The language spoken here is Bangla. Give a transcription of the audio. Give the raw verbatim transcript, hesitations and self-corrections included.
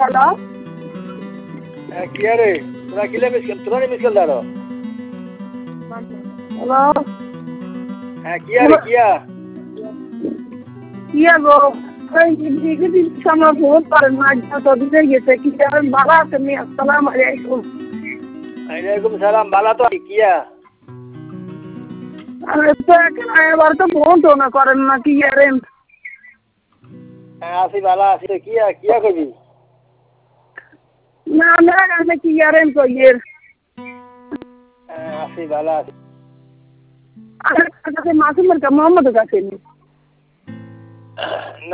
হ্যালো। হ্যাঁ কি আরে তোরা কিলে মিস তোরা মিস কল দাঁড়ো। হ্যালো। হ্যাঁ কি আরে কিয়া কিয়া গো এই দিন সময় বহুত পারেন না তো দিতে গেছে কি কারণ বাবা তুমি আসসালামু আলাইকুম। ওয়ালাইকুম সালাম বালা তো কিয়া আরে তো এবার তো ফোন তো না করেন না কি আরেন। হ্যাঁ আসি বালা আসি তো কিয়া কিয়া কবি না মেরা কাছে কি আরেন কইয়ের। হ্যাঁ আসি বালা আসি আরে কাছে মাসুমের কা মোহাম্মদ কাছে।